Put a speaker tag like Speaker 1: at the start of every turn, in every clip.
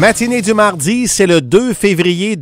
Speaker 1: Matinée du mardi, c'est le 2 février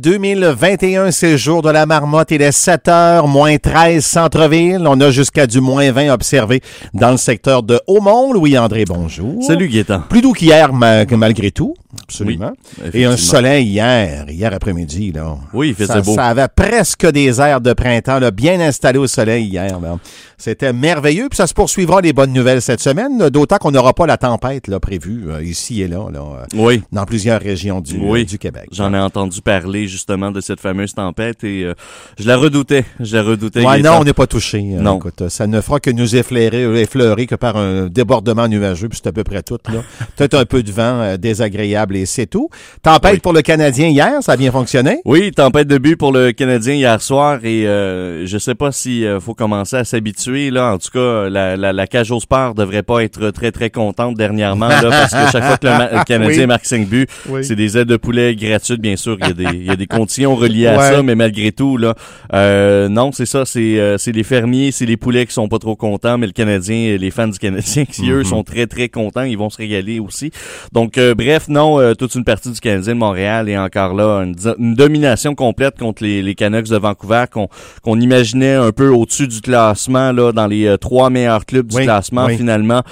Speaker 1: 2021, c'est le jour de la marmotte. Il est 7h, moins 13 centre-ville. On a jusqu'à du moins 20 observé dans le secteur de Hautmont. Louis-André, bonjour.
Speaker 2: Salut Gaétan.
Speaker 1: Plus doux qu'hier, malgré tout. Absolument.
Speaker 2: Oui,
Speaker 1: et un soleil hier après-midi. Là.
Speaker 2: Oui, il faisait beau.
Speaker 1: Ça avait presque des airs de printemps, là, bien installé au soleil hier. Là. C'était merveilleux. Puis ça se poursuivra les bonnes nouvelles cette semaine, là, d'autant qu'on n'aura pas la tempête là, prévue ici et là,
Speaker 2: oui.
Speaker 1: Dans plusieurs régions du Québec.
Speaker 2: J'en ai entendu parler justement de cette fameuse tempête et je la redoutais.
Speaker 1: Ouais, non, on n'est pas touché.
Speaker 2: Non.
Speaker 1: Écoute, ça ne fera que nous effleurer que par un débordement nuageux, puis c'est à peu près tout. Là. Peut-être un peu de vent désagréable et c'est tout. Tempête pour le Canadien hier, ça a bien fonctionné?
Speaker 2: Oui, tempête de but pour le Canadien hier soir et je sais pas si faut commencer à s'habituer là. En tout cas, la cage au sport devrait pas être très très contente dernièrement là, parce que chaque fois que le Canadien marque 5 buts, c'est des ailes de poulet gratuites, bien sûr. Il y a des conditions reliées à ça, mais malgré tout là, non, c'est ça, c'est les fermiers, c'est les poulets qui sont pas trop contents, mais le Canadien, les fans du Canadien, qui eux sont très très contents, ils vont se régaler aussi. Donc bref, non, toute une partie du Canadien de Montréal est encore là, une domination complète contre les Canucks de Vancouver qu'on imaginait un peu au-dessus du classement là, dans les 3 meilleurs clubs du classement finalement.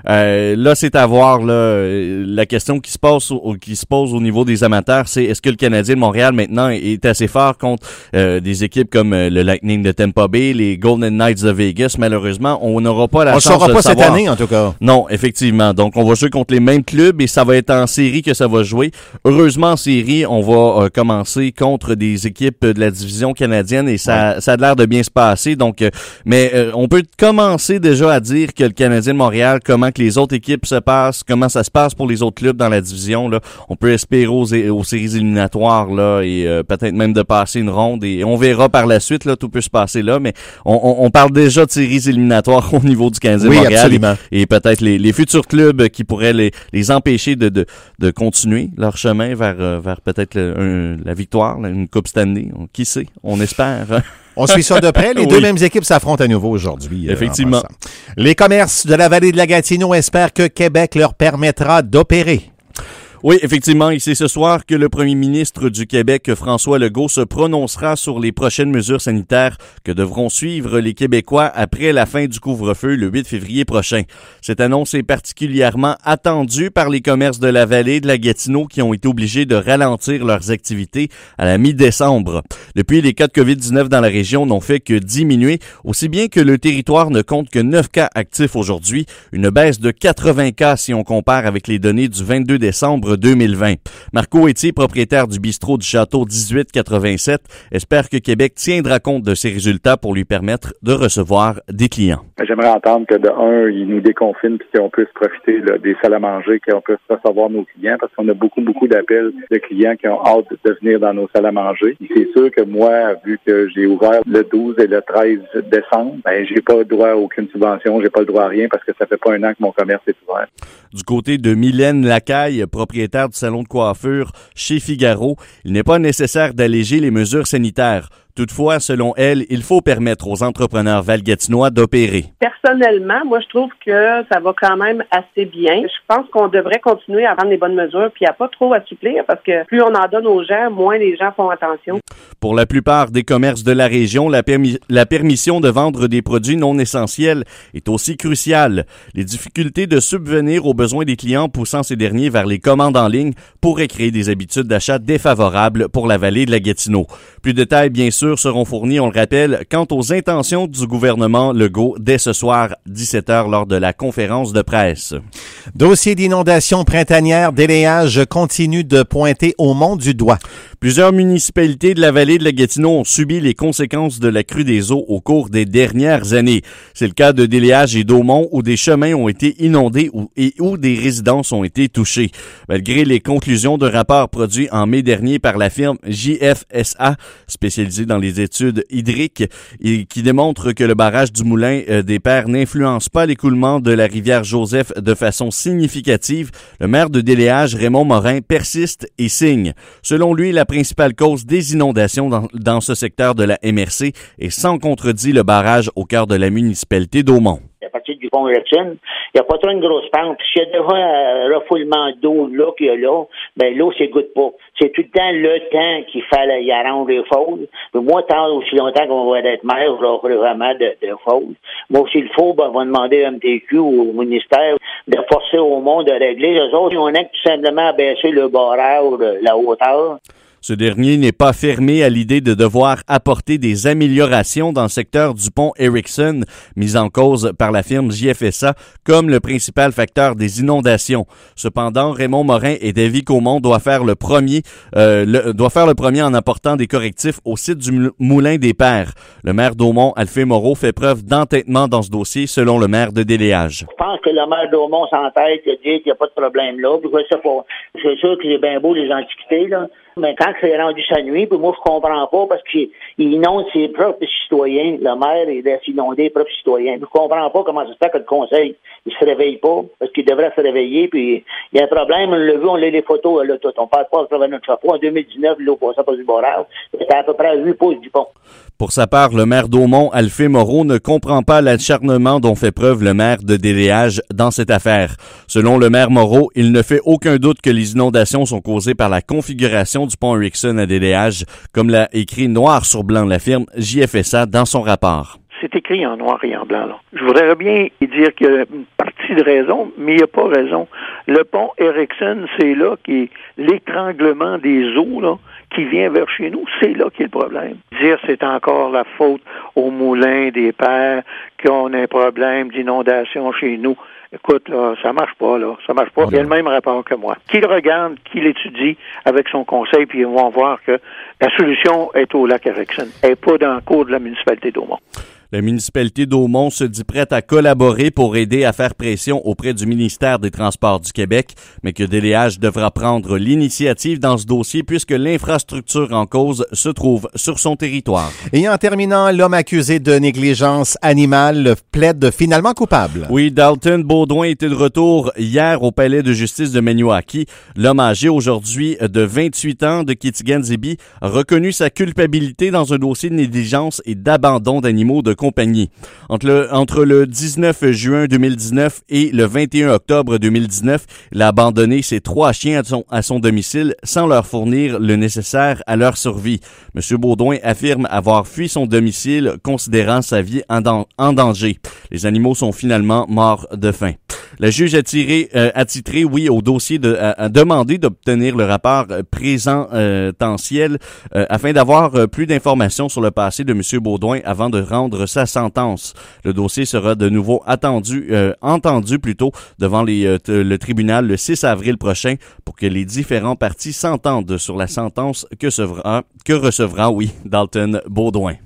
Speaker 2: Là, c'est à voir là, la question qui se pose au niveau des amateurs, c'est est-ce que le Canadien de Montréal maintenant est assez fort contre des équipes comme le Lightning de Tampa Bay, les Golden Knights de Vegas. Malheureusement, on n'aura pas la chance de le savoir.
Speaker 1: On ne saura pas cette année en tout cas.
Speaker 2: Non, effectivement. Donc, on va jouer contre les mêmes clubs et ça va être en série que ça va jouer. Heureusement, en série, on va commencer contre des équipes de la division canadienne et ça a l'air de bien se passer. Donc, mais on peut commencer déjà à dire que le Canadien de Montréal, comment que les autres équipes se passent, comment ça se passe pour les autres clubs dans la division. Là, on peut espérer aux séries éliminatoires là et peut-être même de passer une ronde et on verra par la suite. Là, tout peut se passer là, mais on parle déjà de séries éliminatoires au niveau du Canadien de Montréal et peut-être les futurs clubs qui pourraient les empêcher de continuer leur chemin vers peut-être la victoire, une Coupe Stanley. Qui sait? On espère.
Speaker 1: On suit ça de près. Les deux mêmes équipes s'affrontent à nouveau aujourd'hui.
Speaker 2: Effectivement.
Speaker 1: Les commerces de la vallée de la Gatineau espèrent que Québec leur permettra d'opérer.
Speaker 2: Oui, effectivement, et c'est ce soir que le premier ministre du Québec, François Legault, se prononcera sur les prochaines mesures sanitaires que devront suivre les Québécois après la fin du couvre-feu le 8 février prochain. Cette annonce est particulièrement attendue par les commerces de la vallée de la Gatineau qui ont été obligés de ralentir leurs activités à la mi-décembre. Depuis, les cas de COVID-19 dans la région n'ont fait que diminuer, aussi bien que le territoire ne compte que 9 cas actifs aujourd'hui, une baisse de 80 cas si on compare avec les données du 22 décembre 2020. Marco Etier, propriétaire du bistrot du Château 1887, espère que Québec tiendra compte de ces résultats pour lui permettre de recevoir des clients.
Speaker 3: J'aimerais entendre que de un, ils nous déconfinent puis qu'on puisse profiter là, des salles à manger, qu'on puisse recevoir nos clients parce qu'on a beaucoup d'appels de clients qui ont hâte de venir dans nos salles à manger. Et c'est sûr que moi, vu que j'ai ouvert le 12 et le 13 décembre, j'ai pas le droit à aucune subvention, j'ai pas le droit à rien parce que ça fait pas un an que mon commerce est ouvert.
Speaker 2: Du côté de Mylène Lacaille, propriétaire du salon de coiffure chez Figaro, il n'est pas nécessaire d'alléger les mesures sanitaires. Toutefois, selon elle, il faut permettre aux entrepreneurs valgatinois d'opérer.
Speaker 4: Personnellement, moi, je trouve que ça va quand même assez bien. Je pense qu'on devrait continuer à prendre les bonnes mesures puis à pas trop assouplir parce que plus on en donne aux gens, moins les gens font attention.
Speaker 2: Pour la plupart des commerces de la région, la permission de vendre des produits non essentiels est aussi cruciale. Les difficultés de subvenir aux besoins des clients poussant ces derniers vers les commandes en ligne pourraient créer des habitudes d'achat défavorables pour la vallée de la Gatineau. Plus de détails, bien sûr, seront fournis, on le rappelle, quant aux intentions du gouvernement Legault dès ce soir, 17h, lors de la conférence de presse.
Speaker 1: Dossier d'inondation printanière, délayage continue de pointer Hautmont du doigt.
Speaker 2: Plusieurs municipalités de la vallée de la Gatineau ont subi les conséquences de la crue des eaux au cours des dernières années. C'est le cas de Déléage et d'Hautmont où des chemins ont été inondés et où des résidences ont été touchées. Malgré les conclusions d'un rapport produit en mai dernier par la firme JFSA, spécialisée dans les études hydriques, et qui démontre que le barrage du Moulin des Pères n'influence pas l'écoulement de la rivière Joseph de façon significative, le maire de Déléage, Raymond Morin, persiste et signe. Selon lui, la principale cause des inondations dans ce secteur de la MRC est sans contredit le barrage au cœur de la municipalité d'Hautmont.
Speaker 5: À partir du pont Erickson. Il n'y a pas trop une grosse pente. S'il y a déjà un refoulement d'eau là qu'il y a là, ben l'eau s'égoutte pas. C'est tout le temps le temps qu'il fallait y arranger les faules. Mais moi, tant aussi longtemps qu'on va être maire, je leur ferai vraiment de faules. Moi, s'il faut, ben, on va demander à MTQ ou au ministère de forcer au monde de régler. Les autres, on a tout simplement à baisser le barrage, la hauteur.
Speaker 2: Ce dernier n'est pas fermé à l'idée de devoir apporter des améliorations dans le secteur du pont Erickson, mis en cause par la firme JFSA comme le principal facteur des inondations. Cependant, Raymond Morin est d'avis qu'Aumont doit faire le premier en apportant des correctifs au site du Moulin des Pères. Le maire d'Aumont, Alphée Moreau, fait preuve d'entêtement dans ce dossier, selon le maire de Déléage.
Speaker 5: Je pense que le maire d'Aumont s'entête de dire qu'il n'y a pas de problème là. Puis je sais pas. C'est sûr que c'est bien beau les antiquités, là. Mais quand c'est rendu sa nuit, puis moi, je comprends pas parce qu'il inonde ses propres citoyens. Le maire, il laisse inonder ses propres citoyens. Puis je comprends pas comment ça se fait que le conseil, il se réveille pas parce qu'il devrait se réveiller. Puis il y a un problème, on l'a vu, on a les photos, là, on parle pas à travers notre chapeau. En 2019, l'eau passait pas du barrage. C'était à peu près à 8 pouces du pont.
Speaker 2: Pour sa part, le maire d'Aumont, Alphée Moreau, ne comprend pas l'acharnement dont fait preuve le maire de Déléage dans cette affaire. Selon le maire Moreau, il ne fait aucun doute que les inondations sont causées par la configuration du pont Erickson à Déléage, comme l'a écrit noir sur blanc la firme JFSA dans son rapport.
Speaker 6: C'est écrit en noir et en blanc, là. Je voudrais bien dire qu'il y a une partie de raison, mais il n'y a pas raison. Le pont Erickson, c'est là qui est l'étranglement des eaux, là, qui vient vers chez nous, c'est là qu'est le problème. Dire c'est encore la faute au Moulin des Pères qu'on a un problème d'inondation chez nous. Écoute, là, ça marche pas, là. Ça marche pas. Il y a le même rapport que moi. Qu'il regarde, qu'il étudie avec son conseil, puis ils vont voir que la solution est au lac Erickson. Elle n'est pas dans le cours de la municipalité d'Aumont.
Speaker 2: La municipalité d'Aumont se dit prête à collaborer pour aider à faire pression auprès du ministère des Transports du Québec, mais que Déléage devra prendre l'initiative dans ce dossier puisque l'infrastructure en cause se trouve sur son territoire.
Speaker 1: Et en terminant, l'homme accusé de négligence animale plaide finalement coupable.
Speaker 2: Oui, Dalton Baudouin était de retour hier au palais de justice de Maniwaki. L'homme âgé aujourd'hui de 28 ans de Kitigan-Zibi a reconnu sa culpabilité dans un dossier de négligence et d'abandon d'animaux de compagnie. Entre le 19 juin 2019 et le 21 octobre 2019, il a abandonné ses 3 chiens à son domicile sans leur fournir le nécessaire à leur survie. M. Baudouin affirme avoir fui son domicile considérant sa vie en danger. Les animaux sont finalement morts de faim. La juge a titré, au dossier a demandé d'obtenir le rapport présentiel afin d'avoir plus d'informations sur le passé de M. Baudouin avant de rendre sa sentence. Le dossier sera de nouveau entendu devant le tribunal le 6 avril prochain pour que les différents parties s'entendent sur la sentence que recevra Dalton Baudouin.